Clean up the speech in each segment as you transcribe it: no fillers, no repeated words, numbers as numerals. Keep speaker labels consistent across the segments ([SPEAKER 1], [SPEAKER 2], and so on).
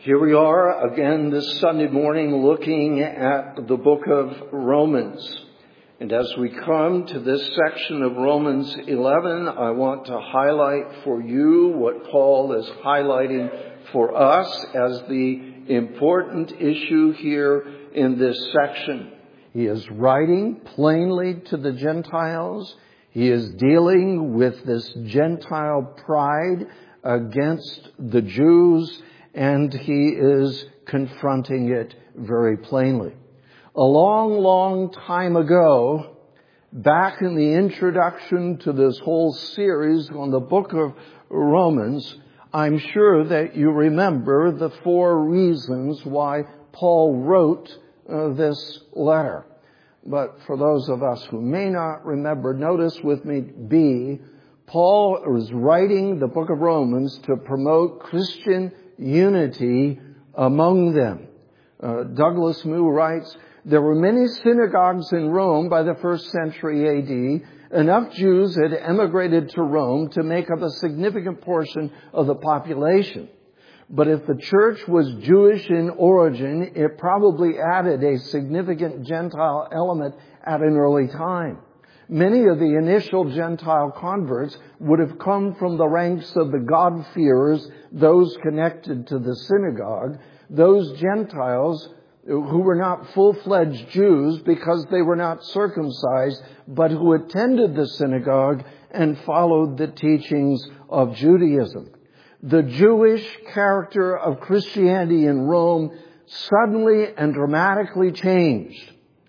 [SPEAKER 1] Here we are again this Sunday morning looking at the book of Romans. And as we come to this section of Romans 11, I want to highlight for you what Paul is highlighting for us as the important issue here in this section. He is writing plainly to the Gentiles. He is dealing with this Gentile pride against the Jews, and he is confronting it very plainly. A long, long time ago, back in the introduction to this whole series on the book of Romans, I'm sure that you remember the 4 reasons why Paul wrote this letter. But for those of us who may not remember, notice with me B, Paul was writing the book of Romans to promote Christian unity among them. Douglas Moo writes, there were many synagogues in Rome by the 1st century A.D. Enough Jews had emigrated to Rome to make up a significant portion of the population. But if the church was Jewish in origin, it probably added a significant Gentile element at an early time. Many of the initial Gentile converts would have come from the ranks of the God-fearers, those connected to the synagogue, those Gentiles who were not full-fledged Jews because they were not circumcised, but who attended the synagogue and followed the teachings of Judaism. The Jewish character of Christianity in Rome suddenly and dramatically changed.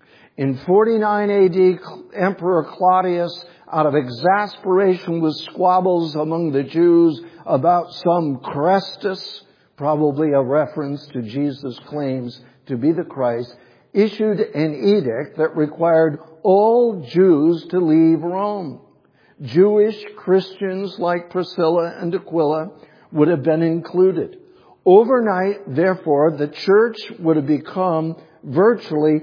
[SPEAKER 1] In 49 A.D., Emperor Claudius, out of exasperation with squabbles among the Jews about some Christus, probably a reference to Jesus' claims to be the Christ, issued an edict that required all Jews to leave Rome. Jewish Christians like Priscilla and Aquila would have been included. Overnight, therefore, the church would have become virtually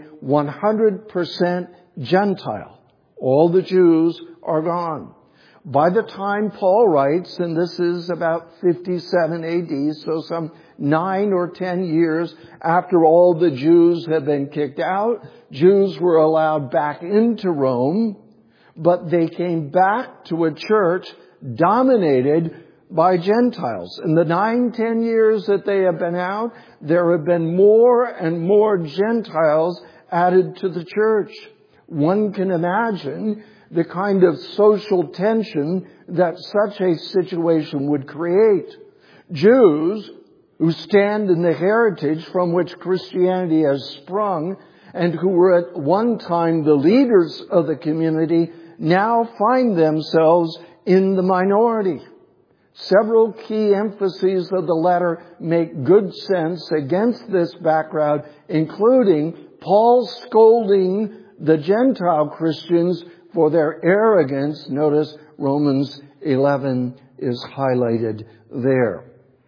[SPEAKER 1] 100% Gentile. All the Jews are gone. By the time Paul writes, and this is about 57 A.D., so some 9 or 10 years after all the Jews had been kicked out, Jews were allowed back into Rome, but they came back to a church dominated by Gentiles. In the 9-10 years that they have been out, there have been more and more Gentiles added to the church. One can imagine the kind of social tension that such a situation would create. Jews who stand in the heritage from which Christianity has sprung and who were at one time the leaders of the community now find themselves in the minority. Several key emphases of the letter make good sense against this background, including Paul scolding the Gentile Christians for their arrogance. Notice Romans 11 is highlighted there.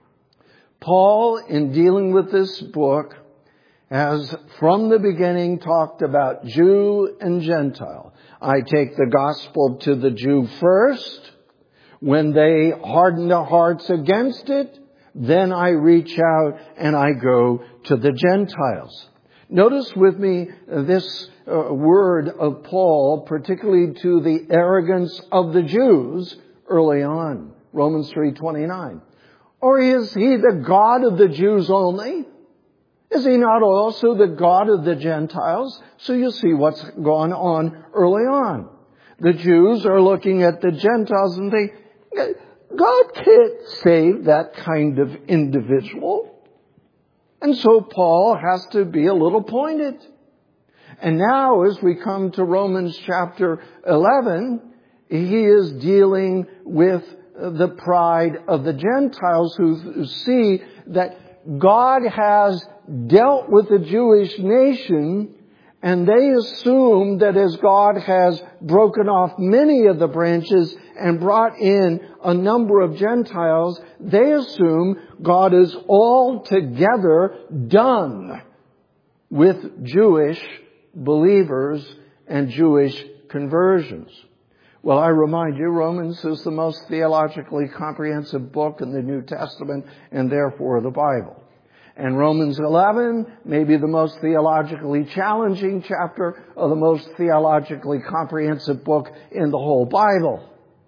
[SPEAKER 1] Paul, in dealing with this book, has from the beginning talked about Jew and Gentile. I take the gospel to the Jew first. When they harden their hearts against it, then I reach out and I go to the Gentiles. Notice with me this word of Paul, particularly to the arrogance of the Jews early on. Romans 3:29. Or is he the God of the Jews only? Is he not also the God of the Gentiles? So you see what's gone on early on. The Jews are looking at the Gentiles and they, God can't save that kind of individual. And so Paul has to be a little pointed. And now as we come to Romans chapter 11, he is dealing with the pride of the Gentiles who see that God has dealt with the Jewish nation, and they assume that as God has broken off many of the branches and brought in a number of Gentiles, they assume God is altogether done with Jewish believers and Jewish conversions. Well, I remind you, Romans is the most theologically comprehensive book in the New Testament and therefore the Bible. And Romans 11 may be the most theologically challenging chapter or the most theologically comprehensive book in the whole Bible.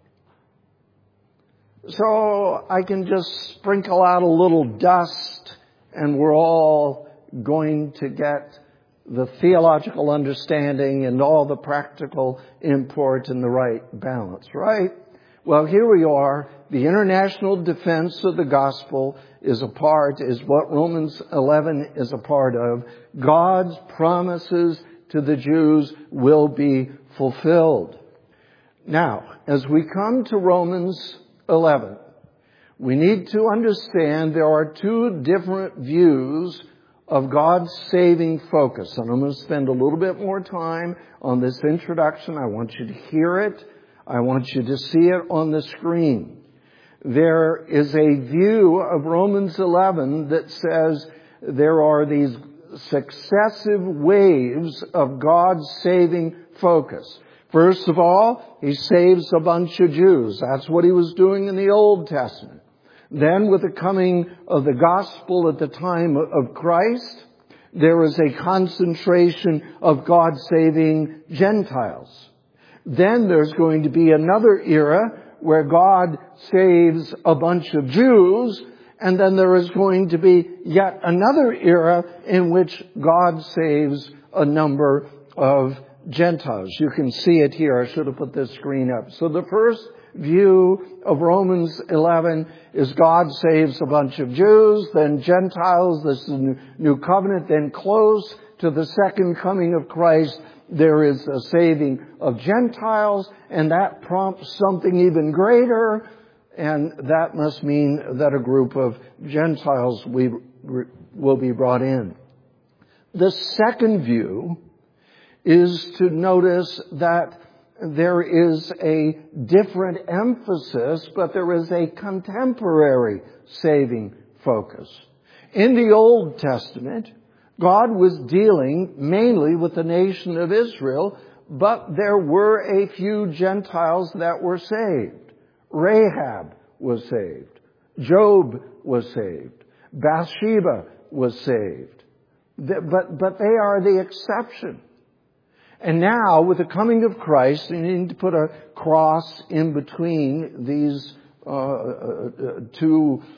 [SPEAKER 1] So I can just sprinkle out a little dust and we're all going to get the theological understanding and all the practical import in the right balance, right? Well, here we are. The international defense of the gospel is what Romans 11 is a part of. God's promises to the Jews will be fulfilled. Now, as we come to Romans 11, we need to understand there are two different views of God's saving focus. And I'm going to spend a little bit more time on this introduction. I want you to hear it. I want you to see it on the screen. There is a view of Romans 11 that says there are these successive waves of God's saving focus. First of all, He saves a bunch of Jews. That's what He was doing in the Old Testament. Then with the coming of the gospel at the time of Christ, there is a concentration of God saving Gentiles. Then there's going to be another era where God saves a bunch of Jews, and then there is going to be yet another era in which God saves a number of Gentiles. You can see it here. I should have put this screen up. So the first view of Romans 11 is God saves a bunch of Jews, then Gentiles, this is the new covenant, then close to the second coming of Christ, there is a saving of Gentiles, and that prompts something even greater, and that must mean that a group of Gentiles will be brought in. The second view is to notice that there is a different emphasis, but there is a contemporary saving focus. In the Old Testament, God was dealing mainly with the nation of Israel, but there were a few Gentiles that were saved. Rahab was saved. Job was saved. Bathsheba was saved. But they are the exception. And now, with the coming of Christ, you need to put a cross in between these two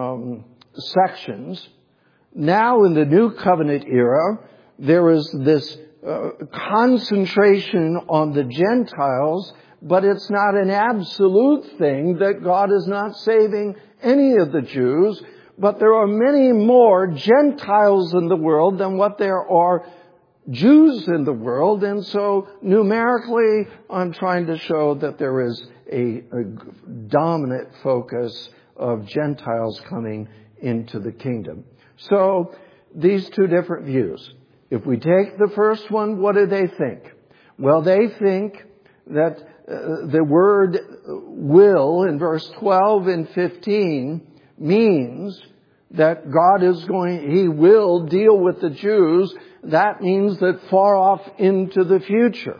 [SPEAKER 1] sections. Now, in the New Covenant era, there is this concentration on the Gentiles, but it's not an absolute thing that God is not saving any of the Jews, but there are many more Gentiles in the world than what there are Jews in the world, and so numerically I'm trying to show that there is a dominant focus of Gentiles coming into the kingdom. So these two different views. If we take the first one, what do they think? Well, they think that the word will in verse 12 and 15 means that He will deal with the Jews. That means that far off into the future.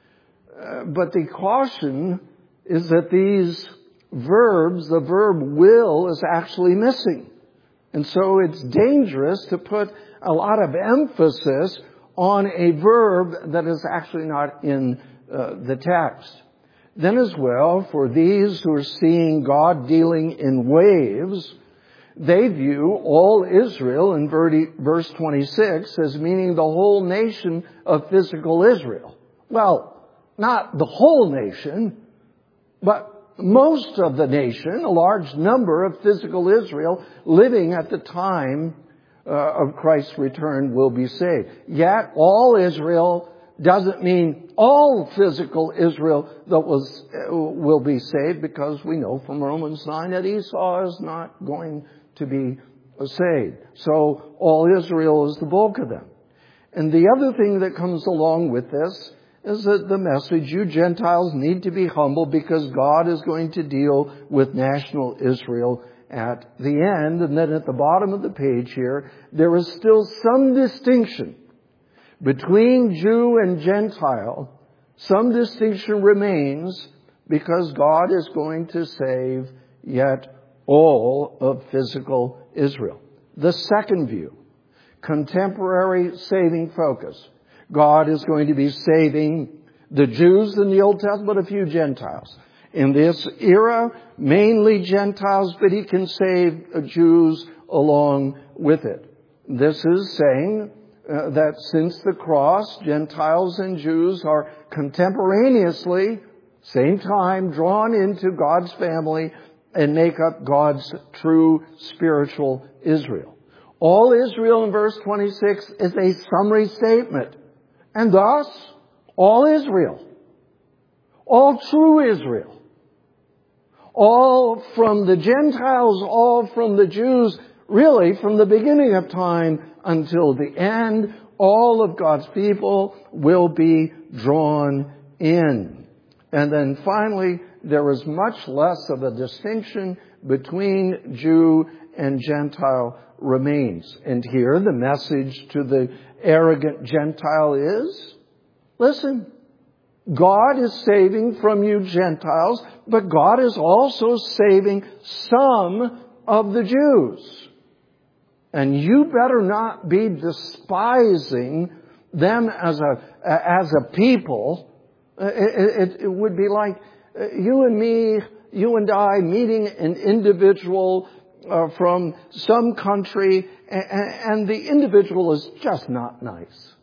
[SPEAKER 1] But the caution is that these verbs, the verb will, is actually missing. And so it's dangerous to put a lot of emphasis on a verb that is actually not in the text. Then as well, for these who are seeing God dealing in waves, they view all Israel in verse 26 as meaning the whole nation of physical Israel. Well, not the whole nation, but most of the nation, a large number of physical Israel living at the time of Christ's return will be saved. Yet all Israel doesn't mean all physical Israel that will be saved, because we know from Romans 9 that Esau is not going to be saved. So all Israel is the bulk of them. And the other thing that comes along with this is that the message, you Gentiles need to be humble because God is going to deal with national Israel at the end. And then at the bottom of the page here, there is still some distinction between Jew and Gentile. Some distinction remains because God is going to save yet all of physical Israel. The second view, contemporary saving focus. God is going to be saving the Jews in the Old Testament, a few Gentiles. In this era, mainly Gentiles, but he can save Jews along with it. This is saying that since the cross, Gentiles and Jews are contemporaneously, same time, drawn into God's family and make up God's true spiritual Israel. All Israel in verse 26 is a summary statement. And thus, all Israel, all true Israel, all from the Gentiles, all from the Jews, really from the beginning of time until the end, all of God's people will be drawn in. And then finally, there is much less of a distinction between Jew and Gentile remains. And here the message to the arrogant Gentile is, listen, God is saving from you Gentiles, but God is also saving some of the Jews. And you better not be despising them as a people. It would be like you and me, you and I meeting an individual from some country, and the individual is just not nice.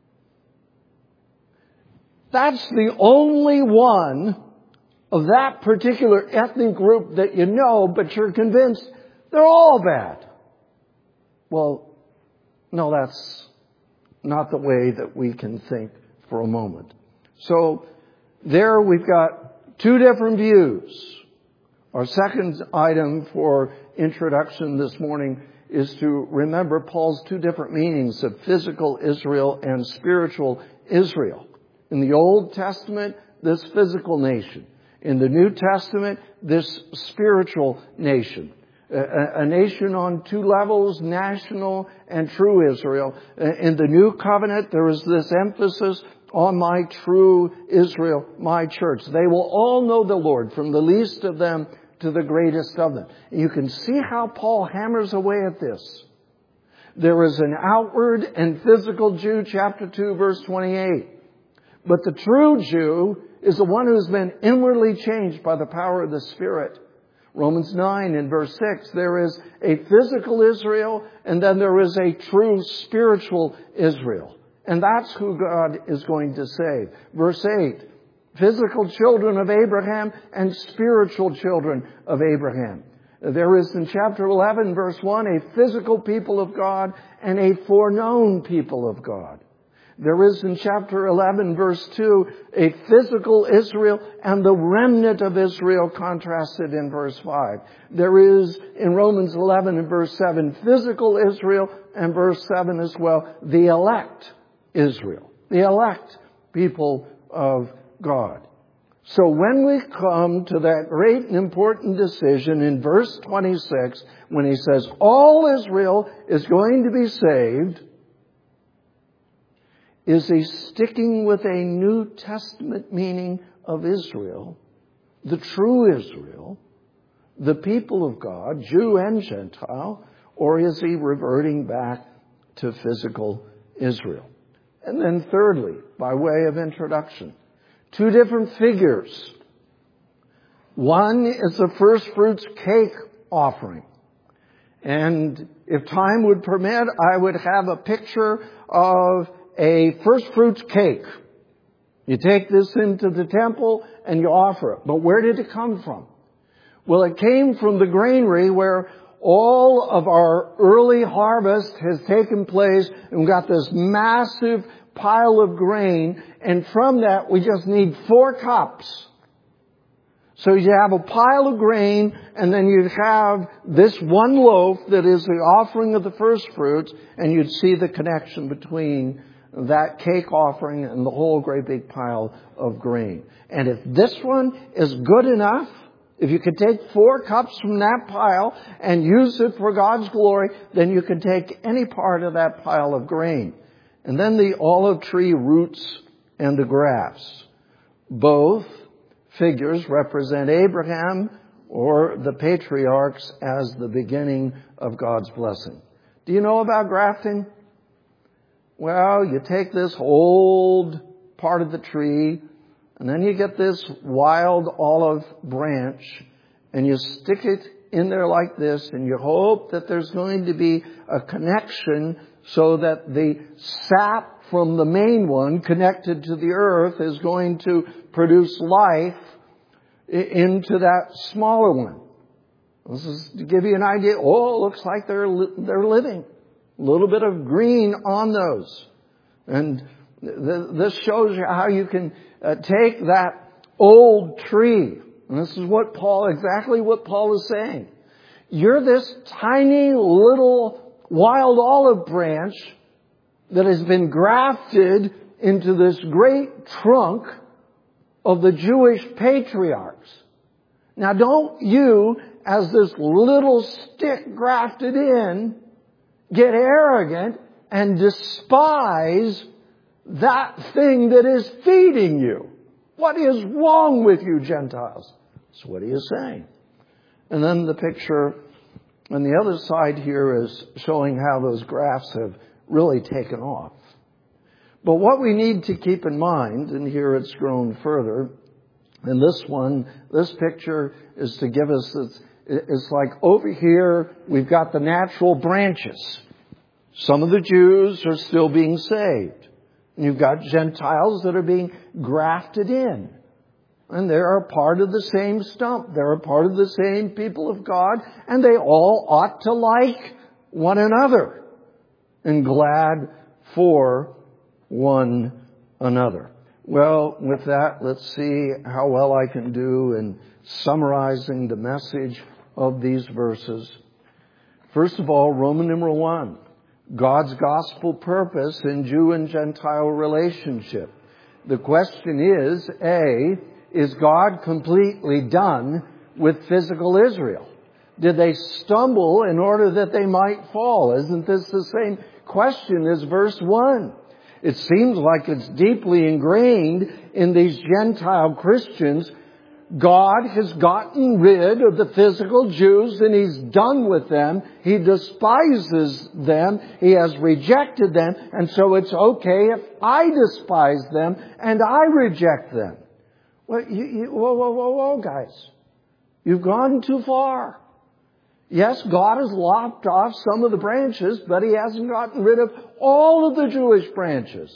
[SPEAKER 1] That's the only one of that particular ethnic group that you know, but you're convinced they're all bad. Well, no, that's not the way that we can think for a moment. So there we've got two different views. Our second item for introduction this morning is to remember Paul's two different meanings of physical Israel and spiritual Israel. In the Old Testament, this physical nation. In the New Testament, this spiritual nation. A nation on two levels, national and true Israel. In the New Covenant, there is this emphasis on my true Israel, my church. They will all know the Lord, from the least of them to the greatest of them. You can see how Paul hammers away at this. There is an outward and physical Jew, chapter 2, verse 28. But the true Jew is the one who's been inwardly changed by the power of the Spirit. Romans 9 in verse 6, there is a physical Israel, and then there is a true spiritual Israel. And that's who God is going to save. Verse 8, physical children of Abraham and spiritual children of Abraham. There is in chapter 11, verse 1, a physical people of God and a foreknown people of God. There is in chapter 11, verse 2, a physical Israel and the remnant of Israel contrasted in verse 5. There is in Romans 11 and verse 7, physical Israel, and verse 7 as well, the elect Israel, the elect people of God. So when we come to that great and important decision in verse 26, when he says all Israel is going to be saved, is he sticking with a New Testament meaning of Israel, the true Israel, the people of God, Jew and Gentile, or is he reverting back to physical Israel? And then thirdly, by way of introduction, two different figures. One is the first fruits cake offering. And if time would permit, I would have a picture of a first fruits cake. You take this into the temple and you offer it. But where did it come from? Well, it came from the granary where all of our early harvest has taken place, and we've got this massive pile of grain, and from that we just need 4 cups. So you have a pile of grain, and then you'd have this one loaf that is the offering of the first fruits, and you'd see the connection between that cake offering and the whole great big pile of grain. And if this one is good enough, if you could take 4 cups from that pile and use it for God's glory, then you can take any part of that pile of grain. And then the olive tree roots and the grass. Both figures represent Abraham or the patriarchs as the beginning of God's blessing. Do you know about grafting? Well, you take this old part of the tree, and then you get this wild olive branch, and you stick it in there like this, and you hope that there's going to be a connection so that the sap from the main one connected to the earth is going to produce life into that smaller one. This is to give you an idea. Oh, it looks like they're living. A little bit of green on those. And this shows you how you can take that old tree. And this is exactly what Paul is saying. You're this tiny little wild olive branch that has been grafted into this great trunk of the Jewish patriarchs. Now don't you, as this little stick grafted in, get arrogant and despise that thing that is feeding you. What is wrong with you, Gentiles? That's what he is saying. And then the picture on the other side here is showing how those grafts have really taken off. But what we need to keep in mind, and here it's grown further, and this picture is to give us this. It's like over here, we've got the natural branches. Some of the Jews are still being saved. And you've got Gentiles that are being grafted in. And they are part of the same stump. They're a part of the same people of God. And they all ought to like one another and glad for one another. Well, with that, let's see how well I can do in summarizing the message of these verses. First of all, Roman numeral 1, God's gospel purpose in Jew and Gentile relationship. The question is, A, is God completely done with physical Israel? Did they stumble in order that they might fall? Isn't this the same question as verse 1? It seems like it's deeply ingrained in these Gentile Christians. God has gotten rid of the physical Jews and He's done with them. He despises them. He has rejected them. And so it's okay if I despise them and I reject them. Well, whoa, guys. You've gone too far. Yes, God has lopped off some of the branches, but He hasn't gotten rid of all of the Jewish branches.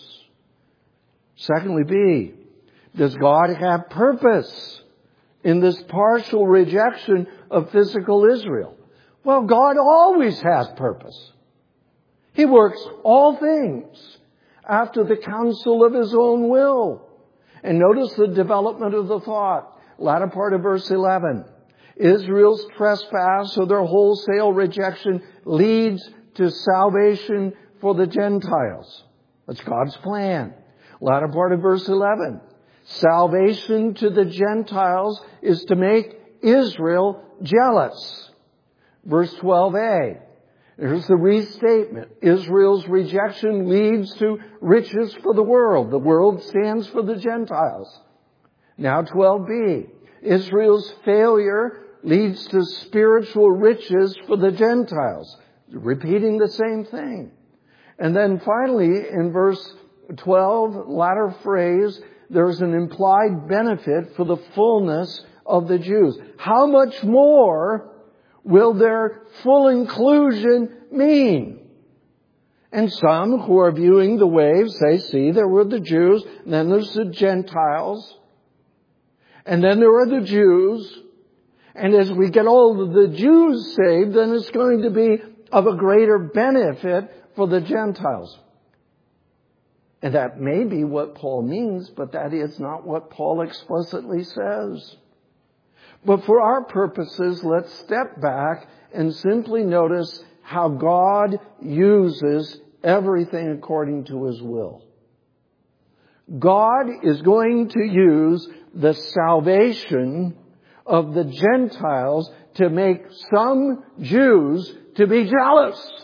[SPEAKER 1] Secondly, B, does God have purpose in this partial rejection of physical Israel? Well, God always has purpose. He works all things after the counsel of His own will. And notice the development of the thought. Latter part of verse 11. Israel's trespass or their wholesale rejection leads to salvation for the Gentiles. That's God's plan. Latter part of verse 11. Salvation to the Gentiles is to make Israel jealous. Verse 12a. Here's the restatement. Israel's rejection leads to riches for the world. The world stands for the Gentiles. Now 12b. Israel's failure leads to spiritual riches for the Gentiles. Repeating the same thing. And then finally, in verse 12, latter phrase, there's an implied benefit for the fullness of the Jews. How much more will their full inclusion mean? And some who are viewing the waves say, see, there were the Jews, and then there's the Gentiles, and then there are the Jews, and as we get all of the Jews saved, then it's going to be of a greater benefit for the Gentiles. And that may be what Paul means, but that is not what Paul explicitly says. But for our purposes, let's step back and simply notice how God uses everything according to His will. God is going to use the salvation of the Gentiles to make some Jews to be jealous.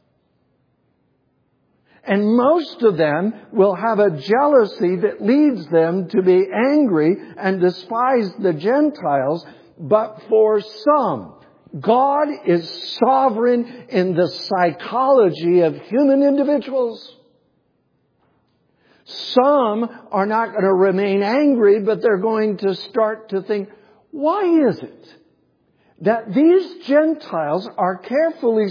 [SPEAKER 1] And most of them will have a jealousy that leads them to be angry and despise the Gentiles. But for some, God is sovereign in the psychology of human individuals. Some are not going to remain angry, but they're going to start to think, why is it that these Gentiles are carefully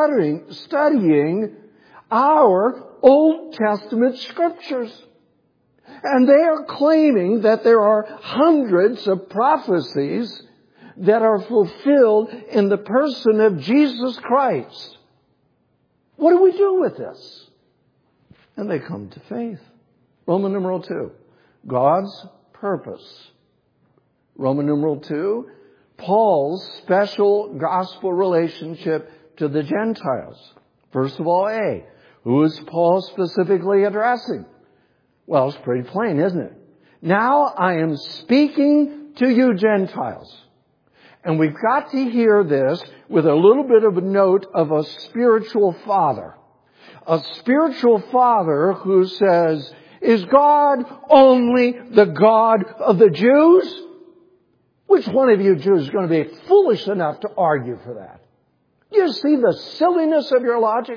[SPEAKER 1] studying our Old Testament scriptures? And they are claiming that there are hundreds of prophecies that are fulfilled in the person of Jesus Christ. What do we do with this? And they come to faith. Roman numeral 2, God's purpose. Roman numeral 2, Paul's special gospel relationship to the Gentiles. First of all, A, who is Paul specifically addressing? Well, it's pretty plain, isn't it? Now I am speaking to you Gentiles. And we've got to hear this with a little bit of a note of a spiritual father. A spiritual father who says, is God only the God of the Jews? Which one of you Jews is going to be foolish enough to argue for that? You see the silliness of your logic?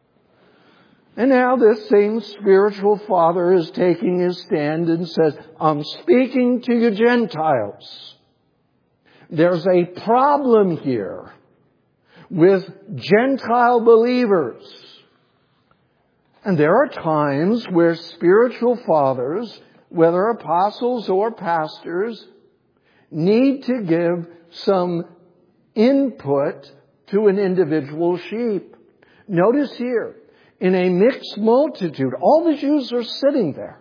[SPEAKER 1] And now this same spiritual father is taking his stand and says, I'm speaking to you Gentiles. There's a problem here with Gentile believers. And there are times where spiritual fathers, whether apostles or pastors, need to give some input to an individual sheep. Notice here, in a mixed multitude, all the Jews are sitting there.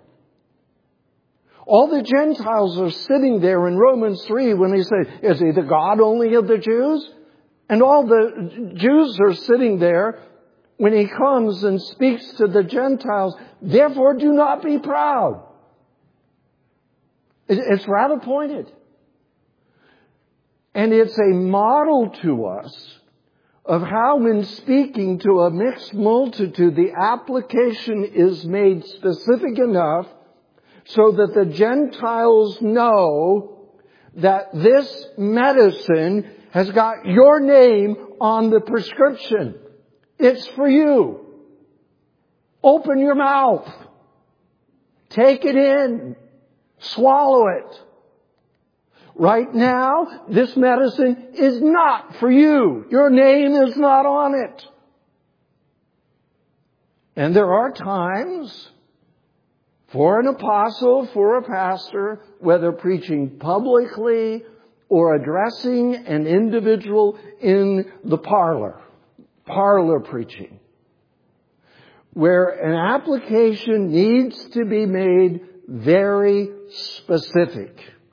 [SPEAKER 1] All the Gentiles are sitting there in Romans 3 when he says, is he the God only of the Jews? And all the Jews are sitting there when he comes and speaks to the Gentiles. Therefore, do not be proud. It's rather pointed. And it's a model to us of how, when speaking to a mixed multitude, the application is made specific enough so that the Gentiles know that this medicine has got your name on the prescription. It's for you. Open your mouth. Take it in. Swallow it. Right now, this medicine is not for you. Your name is not on it. And there are times for an apostle, for a pastor, whether preaching publicly or addressing an individual in the parlor preaching, where an application needs to be made very specific.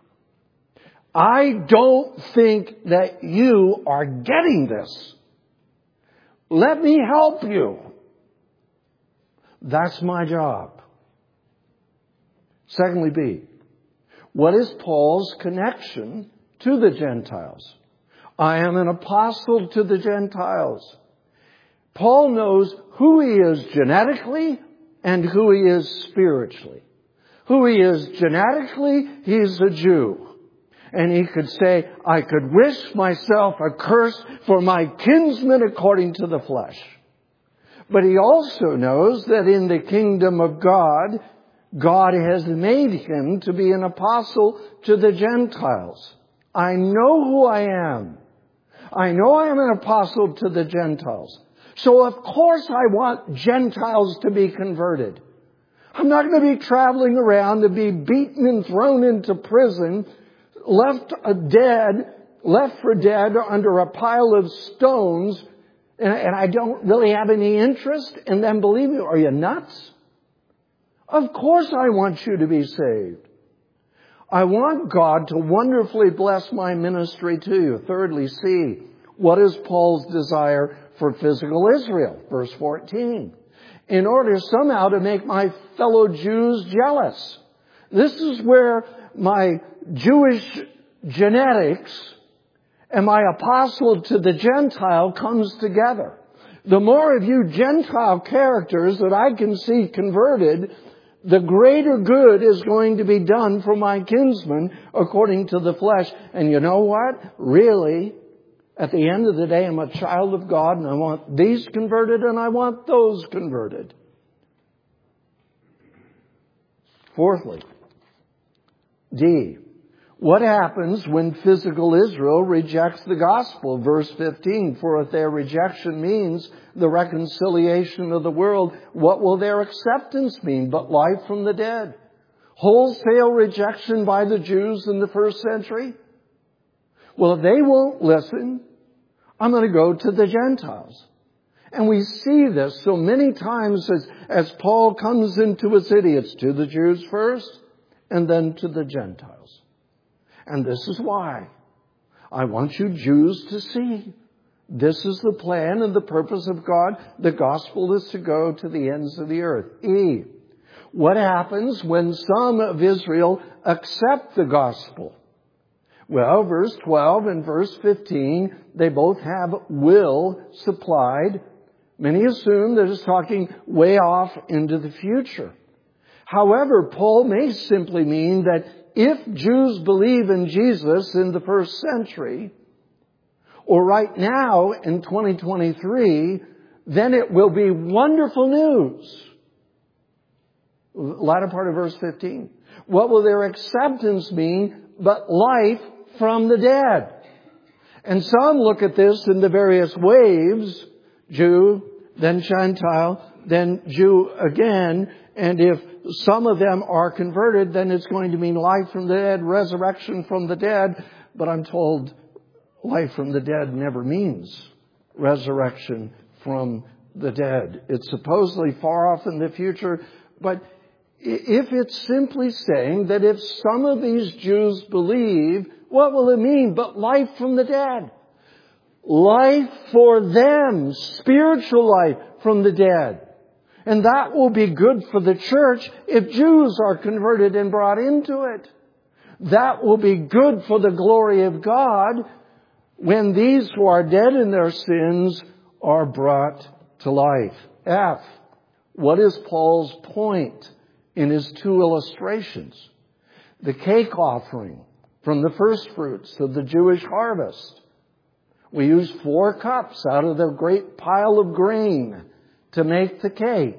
[SPEAKER 1] I don't think that you are getting this. Let me help you. That's my job. Secondly, B, what is Paul's connection to the Gentiles? I am an apostle to the Gentiles. Paul knows who he is genetically and who he is spiritually. Who he is genetically, he's a Jew. And he could say, I could wish myself a curse for my kinsmen according to the flesh. But he also knows that in the kingdom of God, God has made him to be an apostle to the Gentiles. I know who I am. I know I am an apostle to the Gentiles. So of course I want Gentiles to be converted. I'm not going to be traveling around to be beaten and thrown into prison, left for dead under a pile of stones, and I don't really have any interest in them believing. Are you nuts? Of course I want you to be saved. I want God to wonderfully bless my ministry to you. Thirdly, C, what is Paul's desire for physical Israel? Verse 14. In order somehow to make my fellow Jews jealous. This is where my Jewish genetics and my apostle to the Gentile comes together. The more of you Gentile characters that I can see converted, the greater good is going to be done for my kinsmen according to the flesh. And you know what? Really, At the end of the day, I'm a child of God, and I want these converted and I want those converted. Fourthly, D. What happens when physical Israel rejects the gospel? Verse 15, for if their rejection means the reconciliation of the world, what will their acceptance mean but life from the dead? Wholesale rejection by the Jews in the first century? Well, if they won't listen, I'm going to go to the Gentiles. And we see this so many times as Paul comes into a city. It's to the Jews first and then to the Gentiles. And this is why I want you Jews to see. This is the plan and the purpose of God. The gospel is to go to the ends of the earth. E. What happens when some of Israel accept the gospel? Well, verse 12 and verse 15, they both have will supplied. Many assume that it's talking way off into the future. However, Paul may simply mean that if Jews believe in Jesus in the first century, or right now in 2023, then it will be wonderful news. Latter part of verse 15. What will their acceptance mean but life from the dead? And some look at this in the various waves, Jew, then Gentile, then Jew again, and if some of them are converted, then it's going to mean life from the dead, resurrection from the dead. But I'm told life from the dead never means resurrection from the dead. It's supposedly far off in the future, but if it's simply saying that if some of these Jews believe, what will it mean but life from the dead? Life for them, spiritual life from the dead. And that will be good for the church if Jews are converted and brought into it. That will be good for the glory of God when these who are dead in their sins are brought to life. F. What is Paul's point in his two illustrations? The cake offering from the first fruits of the Jewish harvest. We use 4 cups out of the great pile of grain to make the cake.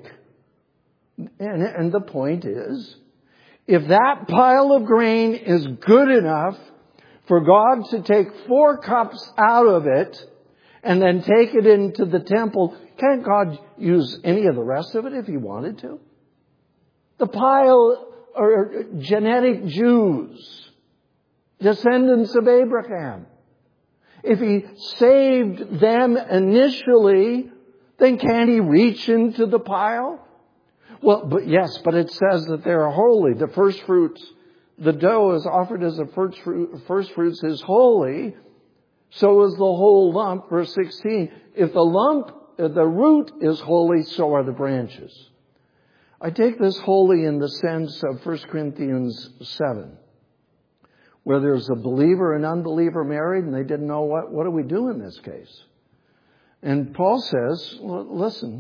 [SPEAKER 1] And the point is, if that pile of grain is good enough for God to take 4 cups out of it and then take it into the temple, can't God use any of the rest of it if He wanted to? The pile are genetic Jews, descendants of Abraham. If He saved them initially, then can't He reach into the pile? Well, but it says that they are holy. The first fruits, the dough is offered as a first fruits is holy. So is the whole lump. Verse 16. If the root is holy, so are the branches. I take this holy in the sense of 1 Corinthians 7, where there's a believer and unbeliever married, and they didn't know what do we do in this case. And Paul says, listen,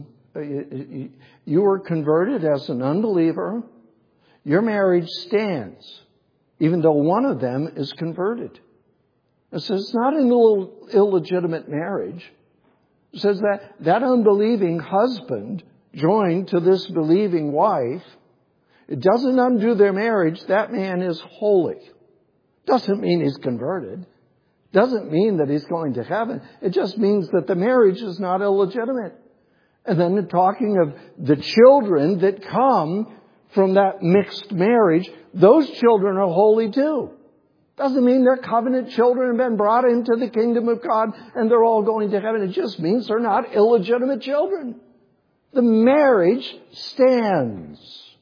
[SPEAKER 1] you were converted as an unbeliever. Your marriage stands, even though one of them is converted. It says it's not an illegitimate marriage. It says that unbelieving husband joined to this believing wife, it doesn't undo their marriage. That man is holy. Doesn't mean he's converted. Doesn't mean that he's going to heaven. It just means that the marriage is not illegitimate. And then talking of the children that come from that mixed marriage, those children are holy too. Doesn't mean they're covenant children and been brought into the kingdom of God and they're all going to heaven. It just means they're not illegitimate children. The marriage stands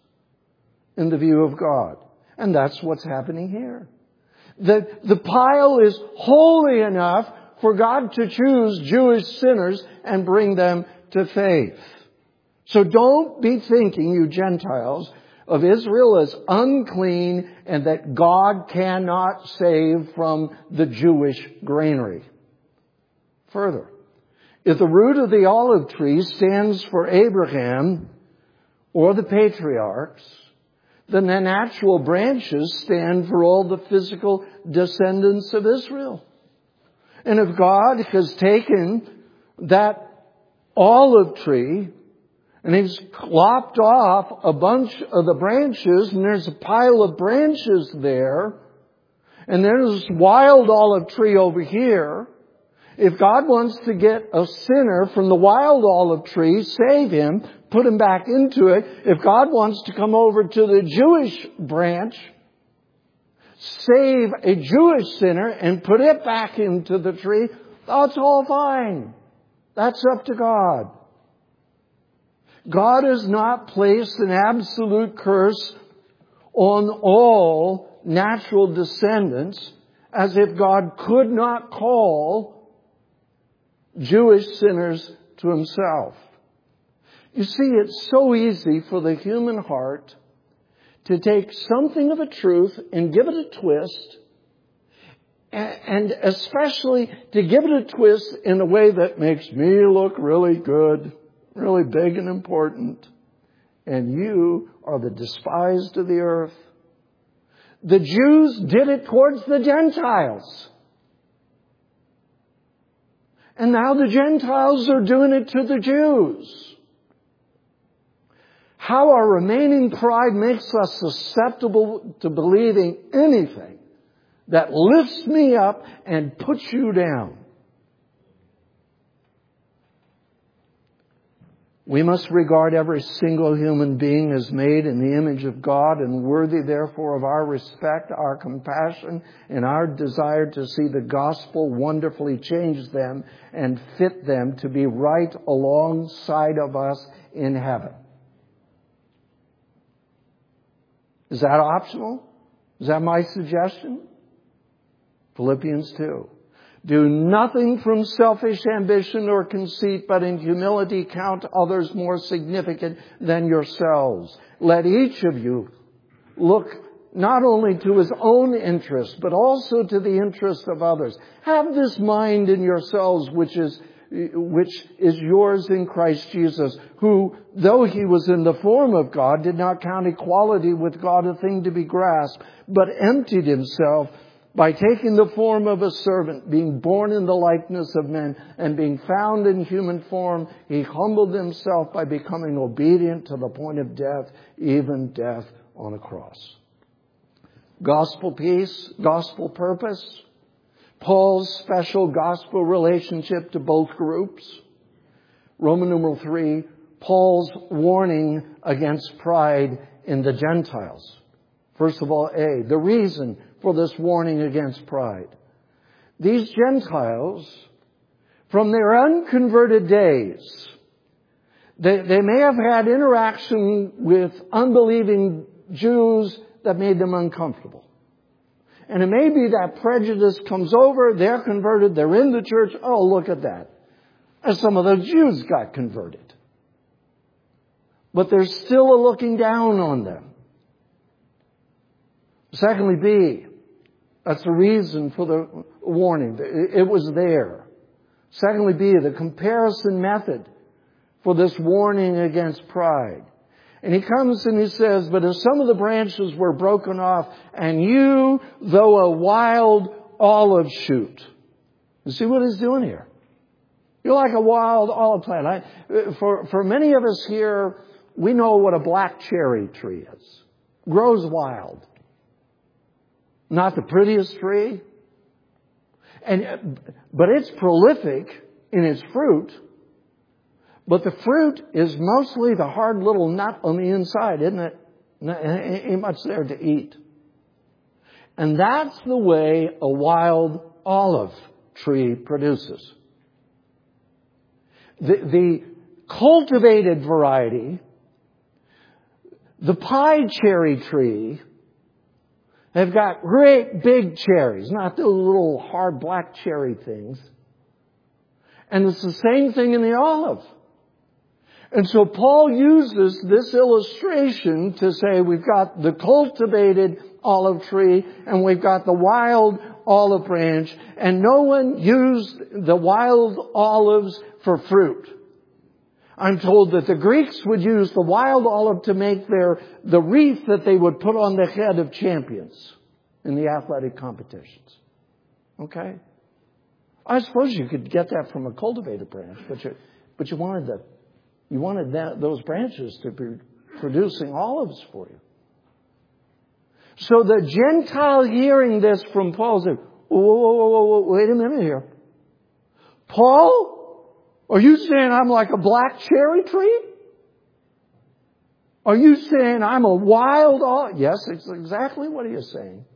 [SPEAKER 1] in the view of God. And that's what's happening here. The pile is holy enough for God to choose Jewish sinners and bring them to faith. So don't be thinking, you Gentiles, of Israel as unclean and that God cannot save from the Jewish granary. Further, if the root of the olive tree stands for Abraham or the patriarchs, then the natural branches stand for all the physical descendants of Israel. And if God has taken that olive tree and He's lopped off a bunch of the branches, and there's a pile of branches there, and there's this wild olive tree over here, if God wants to get a sinner from the wild olive tree, save him, put him back into it, if God wants to come over to the Jewish branch, save a Jewish sinner and put it back into the tree, that's all fine. That's up to God. God has not placed an absolute curse on all natural descendants, as if God could not call Jewish sinners to Himself. You see, it's so easy for the human heart to take something of a truth and give it a twist, and especially to give it a twist in a way that makes me look really good, really big and important, and you are the despised of the earth. The Jews did it towards the Gentiles. And now the Gentiles are doing it to the Jews. How our remaining pride makes us susceptible to believing anything that lifts me up and puts you down. We must regard every single human being as made in the image of God and worthy, therefore, of our respect, our compassion, and our desire to see the gospel wonderfully change them and fit them to be right alongside of us in heaven. Is that optional? Is that my suggestion? Philippians 2. Do nothing from selfish ambition or conceit, but in humility count others more significant than yourselves. Let each of you look not only to his own interest, but also to the interest of others. Have this mind in yourselves, which is yours in Christ Jesus, who, though He was in the form of God, did not count equality with God a thing to be grasped, but emptied Himself by taking the form of a servant, being born in the likeness of men, and being found in human form, He humbled Himself by becoming obedient to the point of death, even death on a cross. Gospel peace, gospel purpose, Paul's special gospel relationship to both groups. Roman numeral 3, Paul's warning against pride in the Gentiles. First of all, the reason for this warning against pride. These Gentiles, from their unconverted days, they may have had interaction with unbelieving Jews that made them uncomfortable. And it may be that prejudice comes over, they're converted, they're in the church, oh, look at that. And some of the Jews got converted. But there's still a looking down on them. Secondly, B, that's the reason for the warning. It was there. Secondly, B, the comparison method for this warning against pride. And he comes and he says, but if some of the branches were broken off, and you, though a wild olive shoot. You see what he's doing here? You're like a wild olive plant. For many of us here, we know what a black cherry tree is. Grows wild. Not the prettiest tree. But it's prolific in its fruit. But the fruit is mostly the hard little nut on the inside, isn't it? Ain't much there to eat. And that's the way a wild olive tree produces. The cultivated variety, the pie cherry tree, they've got great big cherries, not the little hard black cherry things. And it's the same thing in the olive. And so Paul uses this illustration to say we've got the cultivated olive tree and we've got the wild olive branch, and no one used the wild olives for fruit. I'm told that the Greeks would use the wild olive to make the wreath that they would put on the head of champions in the athletic competitions. Okay? I suppose you could get that from a cultivated branch, but you wanted those branches to be producing olives for you. So the Gentile hearing this from Paul said, whoa, wait a minute here. Paul, are you saying I'm like a black cherry tree? Are you saying I'm a wild olive? Yes, it's exactly what he is saying.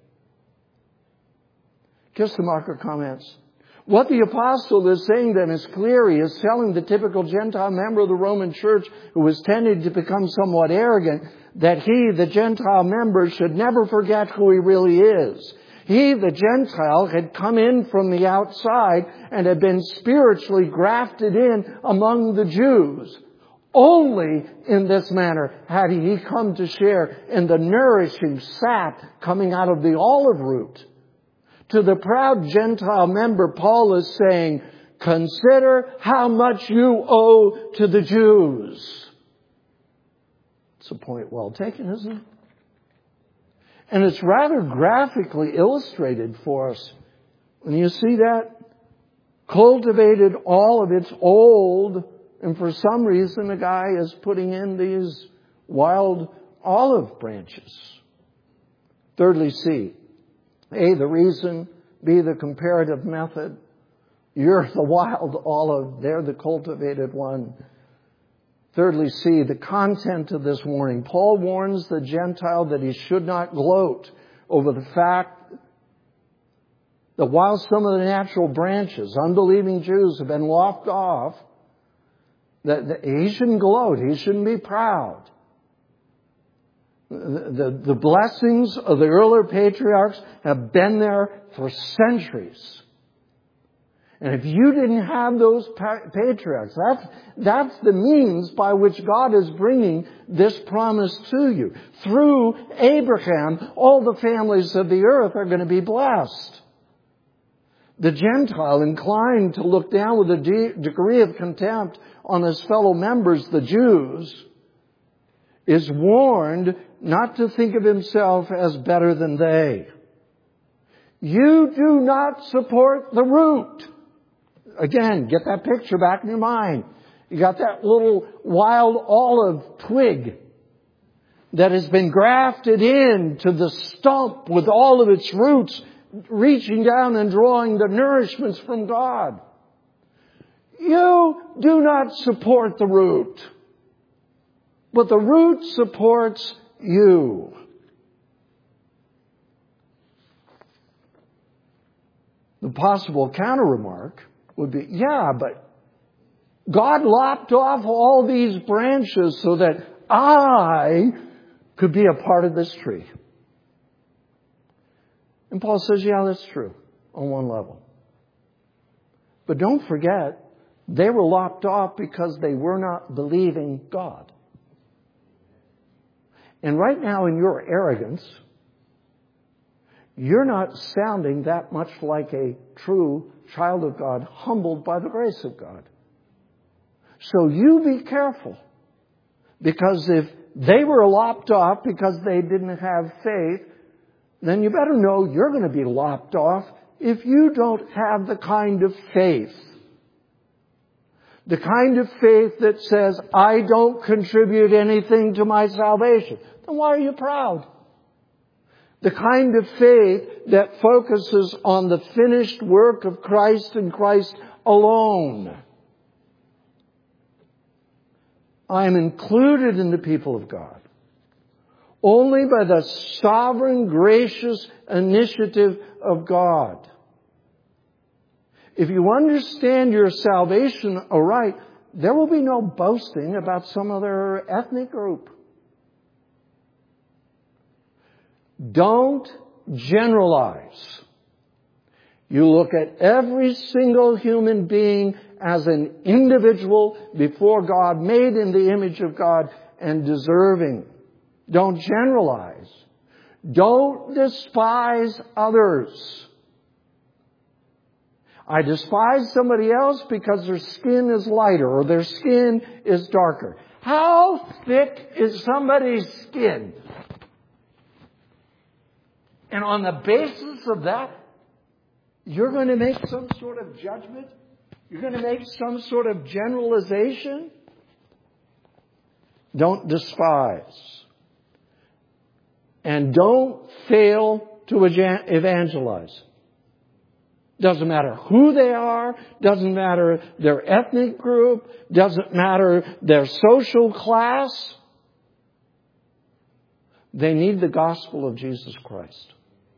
[SPEAKER 1] Kistemacher comments, what the apostle is saying then is clear. He is telling the typical Gentile member of the Roman church who was tending to become somewhat arrogant that he, the Gentile member, should never forget who he really is. He, the Gentile, had come in from the outside and had been spiritually grafted in among the Jews. Only in this manner had he come to share in the nourishing sap coming out of the olive root. To the proud Gentile member, Paul is saying, consider how much you owe to the Jews. It's a point well taken, isn't it? And it's rather graphically illustrated for us. When you see that, cultivated olive, it's old, and for some reason the guy is putting in these wild olive branches. Thirdly, C. A, the reason. B, the comparative method. You're the wild olive. They're the cultivated one. Thirdly, C, the content of this warning. Paul warns the Gentile that he should not gloat over the fact that while some of the natural branches, unbelieving Jews, have been lopped off, that he shouldn't gloat. He shouldn't be proud. The blessings of the earlier patriarchs have been there for centuries. And if you didn't have those patriarchs, that's the means by which God is bringing this promise to you. Through Abraham, all the families of the earth are going to be blessed. The Gentile, inclined to look down with a degree of contempt on his fellow members, the Jews, is warned not to think of himself as better than they. You do not support the root. Again, get that picture back in your mind. You got that little wild olive twig that has been grafted into the stump with all of its roots reaching down and drawing the nourishments from God. You do not support the root, but the root supports you. The possible counter-remark would be, yeah, but God lopped off all these branches so that I could be a part of this tree. And Paul says, yeah, that's true on one level. But don't forget, they were lopped off because they were not believing God. And right now in your arrogance, you're not sounding that much like a true child of God, humbled by the grace of God. So you be careful. Because if they were lopped off because they didn't have faith, then you better know you're going to be lopped off if you don't have the kind of faith. The kind of faith that says, I don't contribute anything to my salvation. Then why are you proud? The kind of faith that focuses on the finished work of Christ and Christ alone. I am included in the people of God only by the sovereign, gracious initiative of God. If you understand your salvation aright, there will be no boasting about some other ethnic group. Don't generalize. You look at every single human being as an individual before God, made in the image of God and deserving. Don't generalize. Don't despise others. I despise somebody else because their skin is lighter or their skin is darker. How thick is somebody's skin? And on the basis of that, you're going to make some sort of judgment? You're going to make some sort of generalization? Don't despise. And don't fail to evangelize. Doesn't matter who they are, doesn't matter their ethnic group, doesn't matter their social class. They need the gospel of Jesus Christ.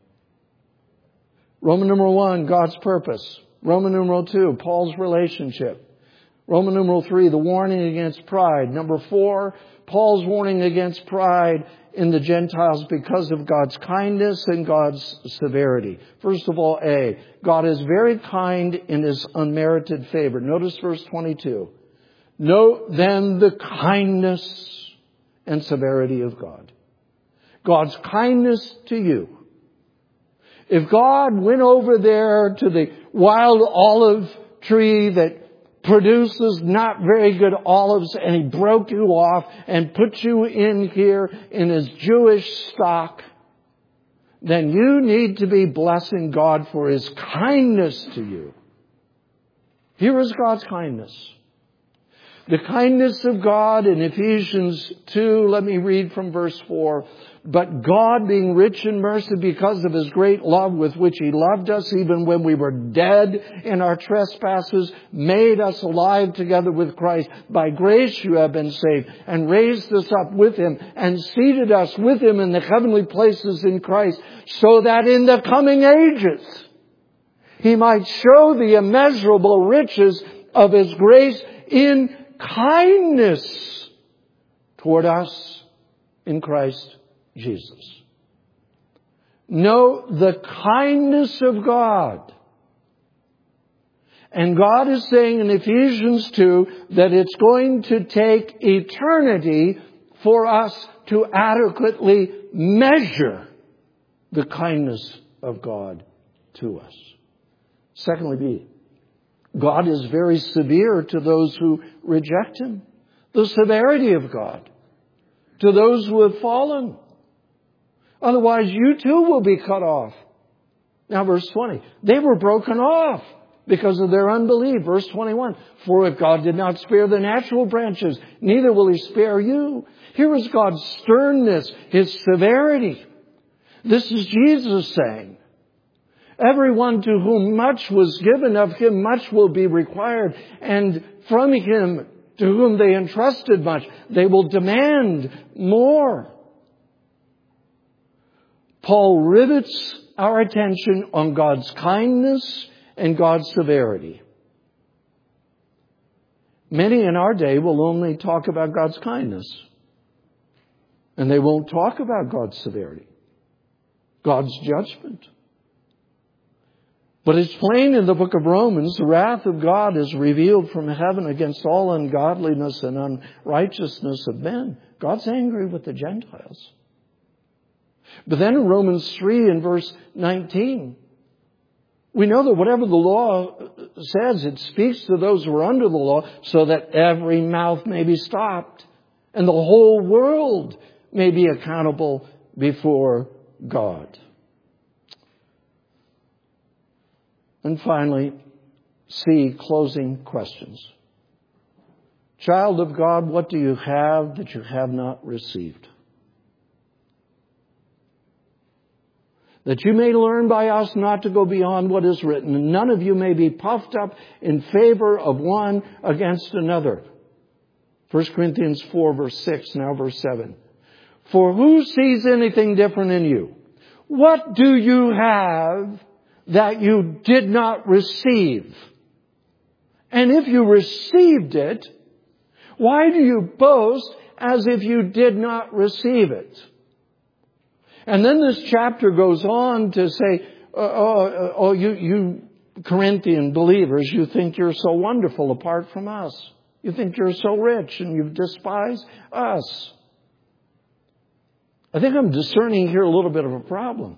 [SPEAKER 1] Roman numeral 1, God's purpose. Roman numeral 2, Paul's relationship. Roman numeral 3, the warning against pride. Number 4, Paul's warning against pride in the Gentiles because of God's kindness and God's severity. First of all, A, God is very kind in His unmerited favor. Notice verse 22. Note then the kindness and severity of God. God's kindness to you. If God went over there to the wild olive tree that produces not very good olives and He broke you off and put you in here in His Jewish stock, then you need to be blessing God for His kindness to you. Here is God's kindness. The kindness of God in Ephesians 2, let me read from verse 4. But God, being rich in mercy because of His great love with which He loved us, even when we were dead in our trespasses, made us alive together with Christ. By grace you have been saved, and raised us up with Him, and seated us with Him in the heavenly places in Christ, so that in the coming ages He might show the immeasurable riches of His grace in kindness toward us in Christ Jesus. Know the kindness of God. And God is saying in Ephesians 2 that it's going to take eternity for us to adequately measure the kindness of God to us. Secondly, B, God is very severe to those who reject Him. The severity of God to those who have fallen. Otherwise, you too will be cut off. Now, verse 20. They were broken off because of their unbelief. Verse 21. For if God did not spare the natural branches, neither will He spare you. Here is God's sternness, His severity. This is Jesus saying, everyone to whom much was given, of him much will be required. And from him to whom they entrusted much, they will demand more. Paul rivets our attention on God's kindness and God's severity. Many in our day will only talk about God's kindness, and they won't talk about God's severity, God's judgment. But it's plain in the book of Romans, the wrath of God is revealed from heaven against all ungodliness and unrighteousness of men. God's angry with the Gentiles. But then in Romans 3 and verse 19, we know that whatever the law says, it speaks to those who are under the law so that every mouth may be stopped and the whole world may be accountable before God. And finally, C, closing questions. Child of God, what do you have that you have not received? That you may learn by us not to go beyond what is written, and none of you may be puffed up in favor of one against another. 1 Corinthians 4 verse 6, now verse 7. For who sees anything different in you? What do you have that you did not receive? And if you received it, why do you boast as if you did not receive it? And then this chapter goes on to say, you Corinthian believers, you think you're so wonderful apart from us. You think you're so rich and you despise us. I think I'm discerning here a little bit of a problem.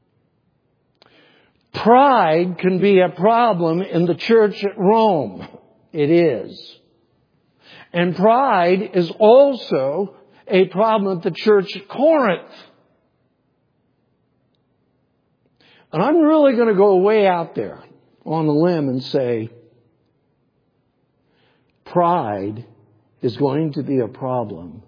[SPEAKER 1] Pride can be a problem in the church at Rome. It is. And pride is also a problem at the church at Corinth. And I'm really going to go way out there on the limb and say, pride is going to be a problem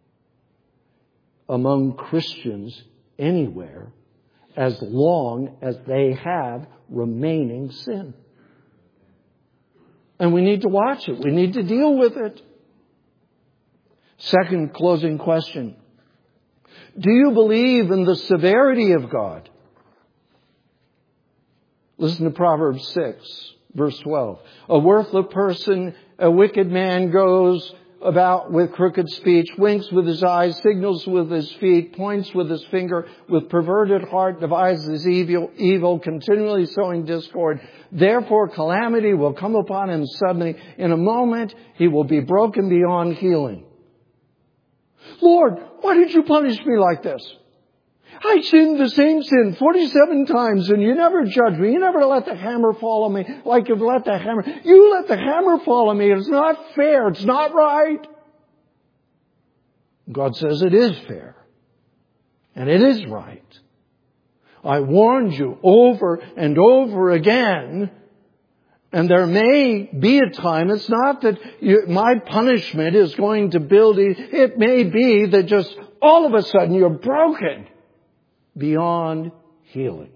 [SPEAKER 1] among Christians anywhere as long as they have remaining sin. And we need to watch it. We need to deal with it. Second closing question. Do you believe in the severity of God? Listen to Proverbs 6, verse 12. A worthless person, a wicked man goes about with crooked speech, winks with his eyes, signals with his feet, points with his finger, with perverted heart devises evil, continually sowing discord. Therefore calamity will come upon him suddenly. In a moment he will be broken beyond healing. Lord, why did you punish me like this? I sinned the same sin 47 times and you never judged me. You never let the hammer fall on me like you've let the hammer. You let the hammer fall on me. It's not fair. It's not right. God says it is fair. And it is right. I warned you over and over again. And there may be a time, it's not that my punishment is going to build you. It may be that just all of a sudden you're broken beyond healing.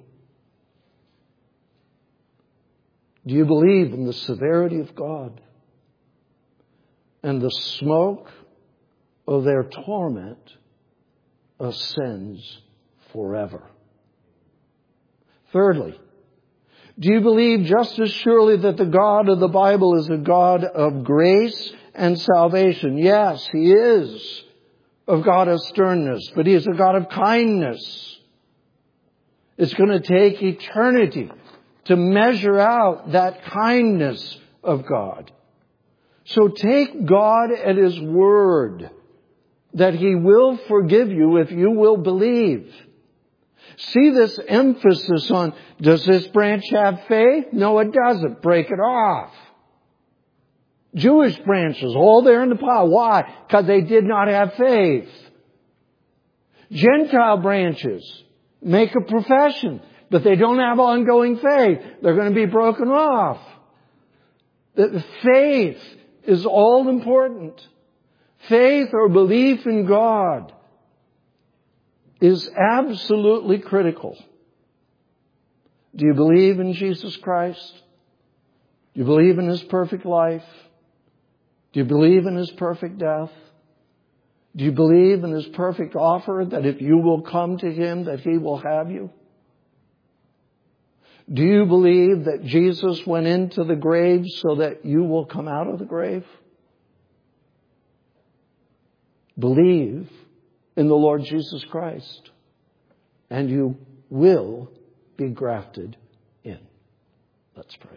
[SPEAKER 1] Do you believe in the severity of God and the smoke of their torment ascends forever? Thirdly, do you believe just as surely that the God of the Bible is a God of grace and salvation? Yes, He is a God of sternness, but He is a God of kindness. It's going to take eternity to measure out that kindness of God. So take God at His word that He will forgive you if you will believe. See this emphasis on, does this branch have faith? No, it doesn't. Break it off. Jewish branches, all there in the pile. Why? Because they did not have faith. Gentile branches make a profession, but they don't have ongoing faith. They're going to be broken off. The faith is all important. Faith or belief in God is absolutely critical. Do you believe in Jesus Christ? Do you believe in His perfect life? Do you believe in His perfect death? Do you believe in His perfect offer that if you will come to Him, that He will have you? Do you believe that Jesus went into the grave so that you will come out of the grave? Believe in the Lord Jesus Christ, and you will be grafted in. Let's pray.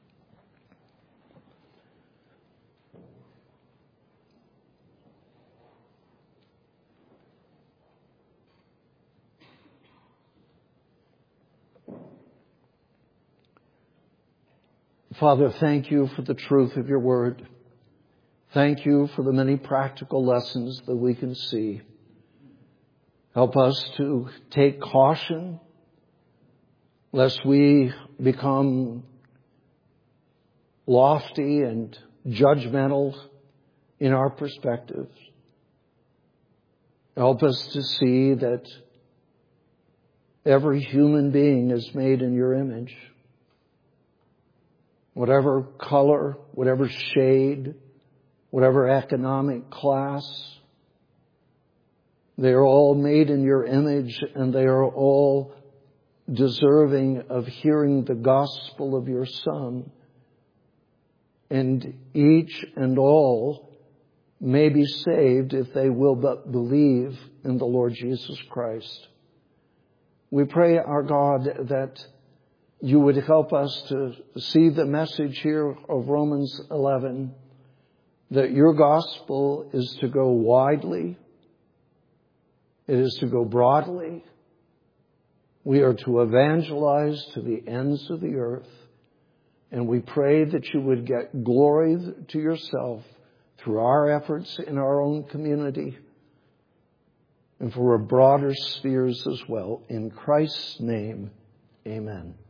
[SPEAKER 1] Father, thank you for the truth of your word. Thank you for the many practical lessons that we can see. Help us to take caution lest we become lofty and judgmental in our perspectives. Help us to see that every human being is made in your image. Whatever color, whatever shade, whatever economic class, they are all made in your image, and they are all deserving of hearing the gospel of your Son. And each and all may be saved if they will but believe in the Lord Jesus Christ. We pray, our God, that you would help us to see the message here of Romans 11, that your gospel is to go widely. It is to go broadly. We are to evangelize to the ends of the earth. And we pray that you would get glory to yourself through our efforts in our own community and for broader spheres as well. In Christ's name, Amen.